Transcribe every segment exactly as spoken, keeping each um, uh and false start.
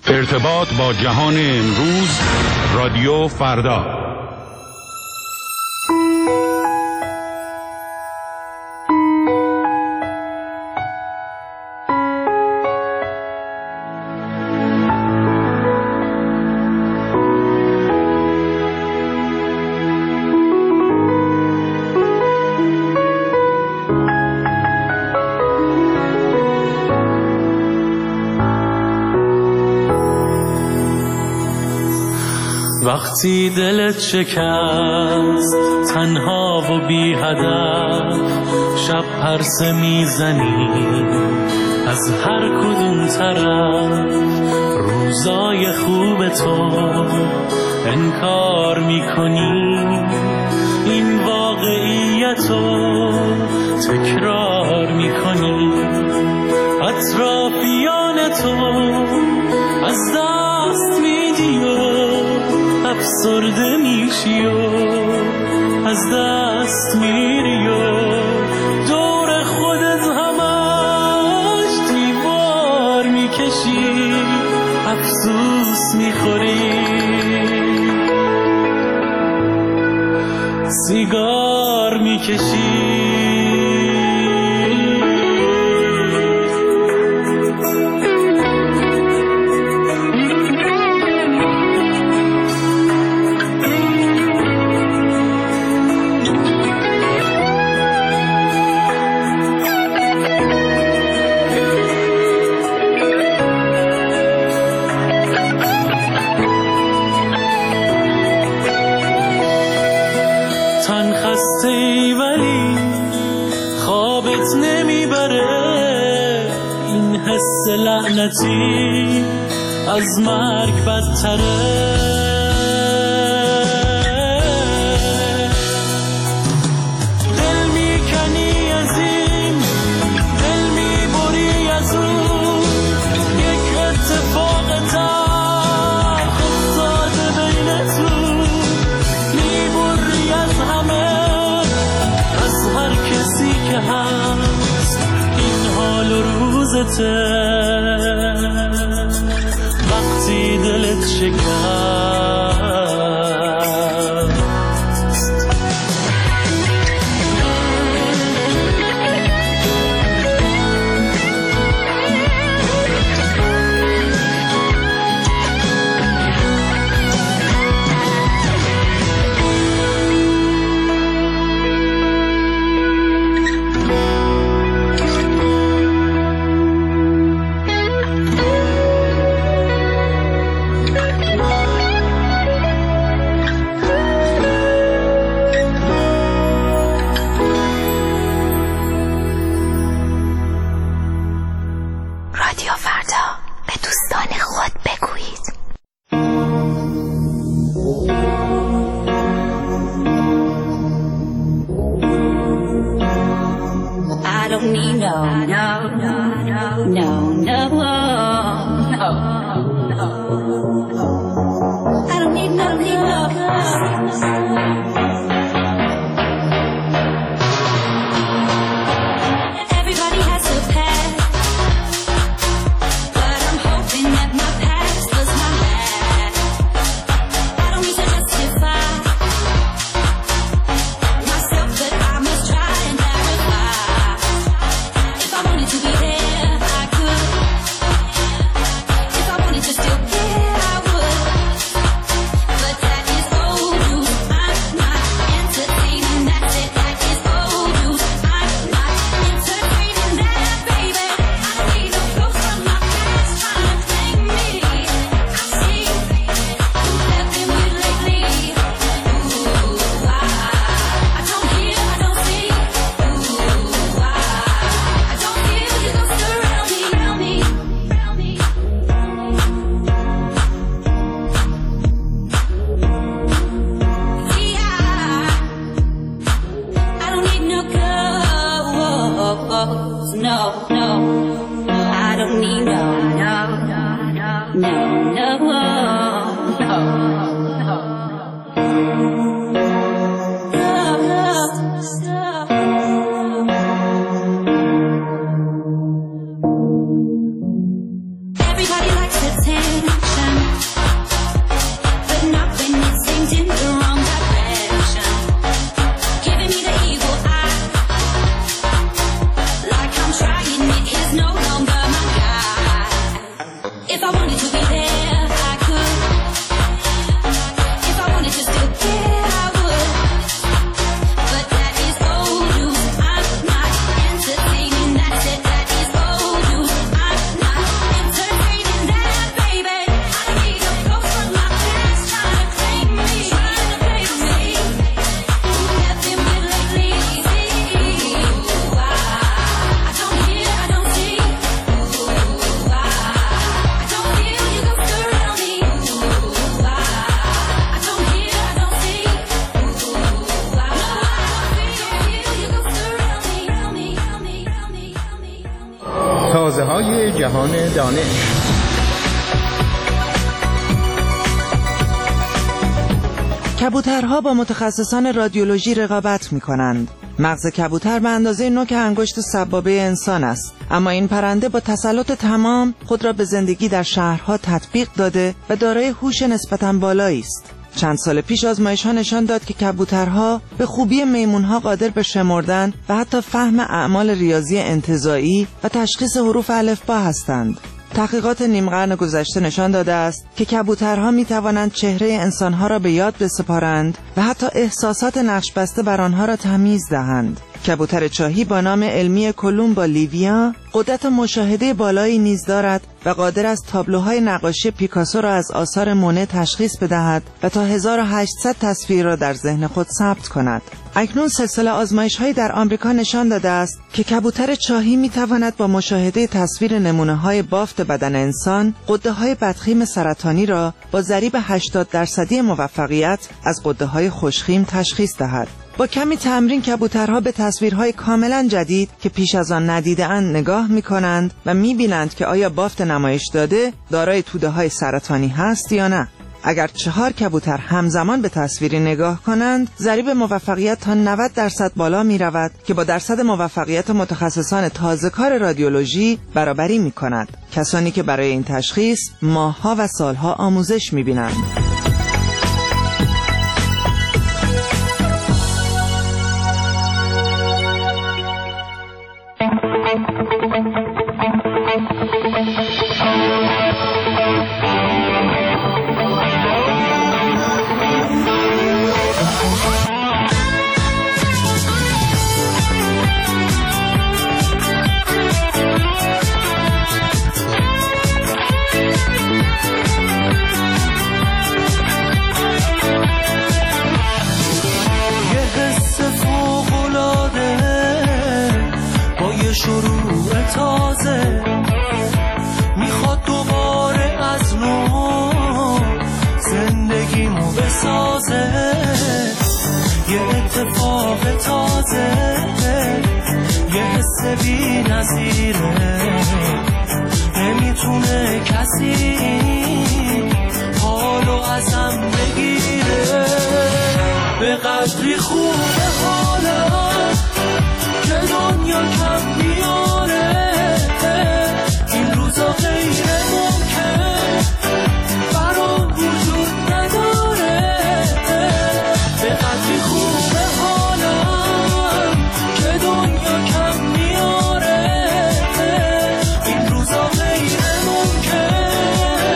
ارتباط با جهان امروز، رادیو فردا. وقتی دلت شکست تنها و بی هدف، شب پرسه میزنی از هر کدوم طرف، روزای خوب تو انکار میکنی، این واقعیتو تکرار میکنی، اطرافیان تو از دست میدی و افسرده میشی و از دست میری و دور خودت همش دیوار میکشی، افسوس میخوری، سیگار میکشی. لعنتی از مرگ بدتره، دل میکنی از این، دل میبری از اون، یک اتفاق تلخ افتاده بینتون، میبری از همه، از هر کسی که هست، این حال و روزته. وقتی دلت شکست Everybody likes to pretend. تازه‌های جهان دانش. کبوترها با متخصصان رادیولوژی رقابت می‌کنند. مغز کبوتر به اندازه نوک انگشت سبابه انسان است، اما این پرنده با تسلط تمام خود را به زندگی در شهرها تطبیق داده و دارای هوش نسبتاً بالایی است. چند سال پیش آزمایش‌ها نشان داد که کبوترها به خوبی میمون‌ها قادر به شمردن و حتی فهم اعمال ریاضی انتزاعی و تشخیص حروف الفبا هستند. تحقیقات نیم قرن گذشته نشان داده است که کبوترها می توانند چهره انسانها را به یاد بسپارند و حتی احساسات نقش بسته بر آنها را تمیز دهند. کبوتر چاهی با نام علمی کولومبا لیویا قدرت مشاهده بالایی نیز دارد و قادر است تابلوهای نقاشی پیکاسو را از آثار مونه تشخیص بدهد و تا هزار و هشتصد تصویر را در ذهن خود ثبت کند. اکنون سلسله آزمایش‌هایی در آمریکا نشان داده است که کبوتر چاهی می‌تواند با مشاهده تصویر نمونه‌های بافت بدن انسان غده‌های بدخیم سرطانی را با ضریب هشتاد درصدی موفقیت از غده‌های خوشخیم تشخیص دهد. با کمی تمرین کبوترها به تصویرهای کاملا جدید که پیش از آن ندیده‌اند نگاه می‌کنند و می‌بینند که آیا بافت نمایش داده دارای توده‌های سرطانی هست یا نه. اگر چهار کبوتر همزمان به تصویری نگاه کنند، ضریب موفقیت تا نود درصد بالا می رود که با درصد موفقیت متخصصان تازه‌کار رادیولوژی برابری می کند. کسانی که برای این تشخیص ماه‌ها و سال‌ها آموزش می بینند. شروع تازه میخواد دوباره از نو زندگیمو بسازه، یه اتفاق تازه، یه حس بی نظیره، نمیتونه کسی حالو ازم بگیره. به قدری خوبه حالم که دنیا کم میاره، این روزا غیر ممکن برام وجود نداره. به قدری خوبه حالم که دنیا کم میاره، این روزا غیر ممکن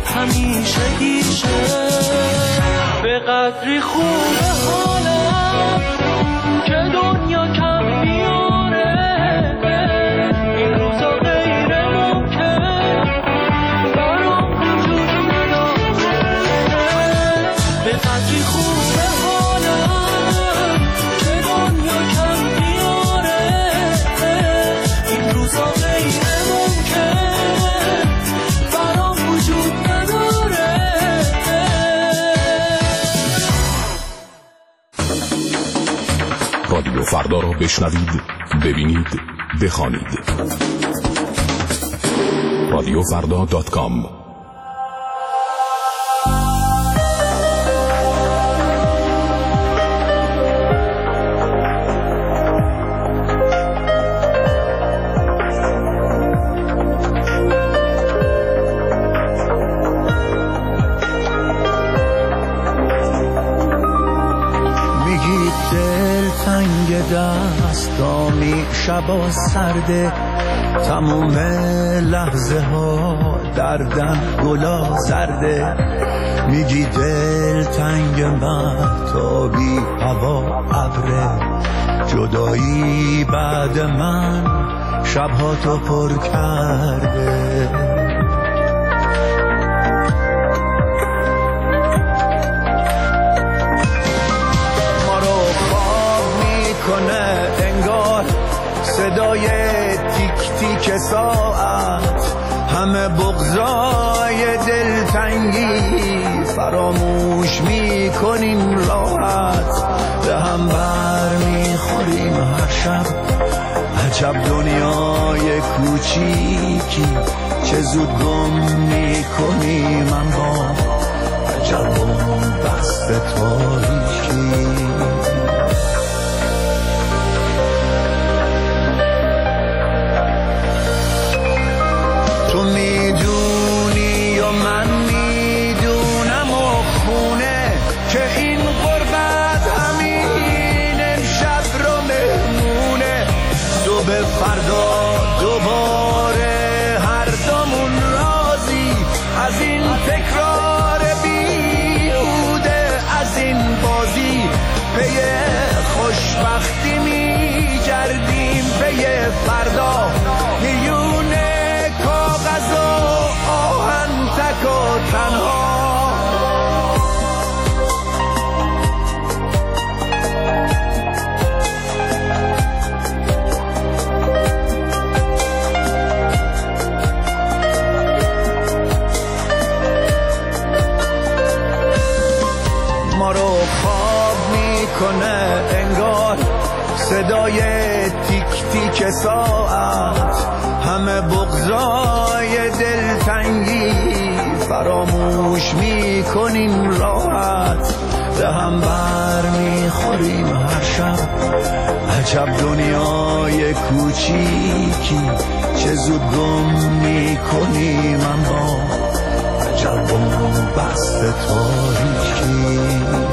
همیشگیشه. به قدری خوبه حالم که دنیا کم میاره، این روزا غیر ممکن برام وجود نداره. به قدری خوبه حالم که دنیا کم میاره، این روزا غیر ممکن برام وجود نداره. رادیو فردا را بشنوید، ببینید، بخوانید. رادیو فردا دات کام. دستامی شبا سرده، تموم لحظه ها دردن گلا زرده. میگی دل تنگ مهتابی هوا ابره، جدایی بعد من شبها تو پر کرده. کنه انگار صدای تیک تیک ساعت، همه بغضای دلتنگی فراموش میکنیم راحت. به هم بر میخوریم هر شب، عجب دنیای کوچیکی، چه زود گم میکنیم اما عجب اون بست تاریکی. تو میدونی و من میدونم و خونه که این غربت همین امشب رو مهمونه. صبح فردا دوباره هر دومون راضی از این تکرار بیهوده، از این بازی پی خوشبختی میگردیم، پی فردا میونه کاغذ و آهن تک و تنها. ما رو خواب میکنه انگار صدای تیک تیک ساعت، همه بغضای دلتنگی فراموش میکنیم راحت. به هم بر میخوریم هر شب، عجب دنیای کوچیکی، چه زود گم میکنیم اما عجب اون بست تاریکی.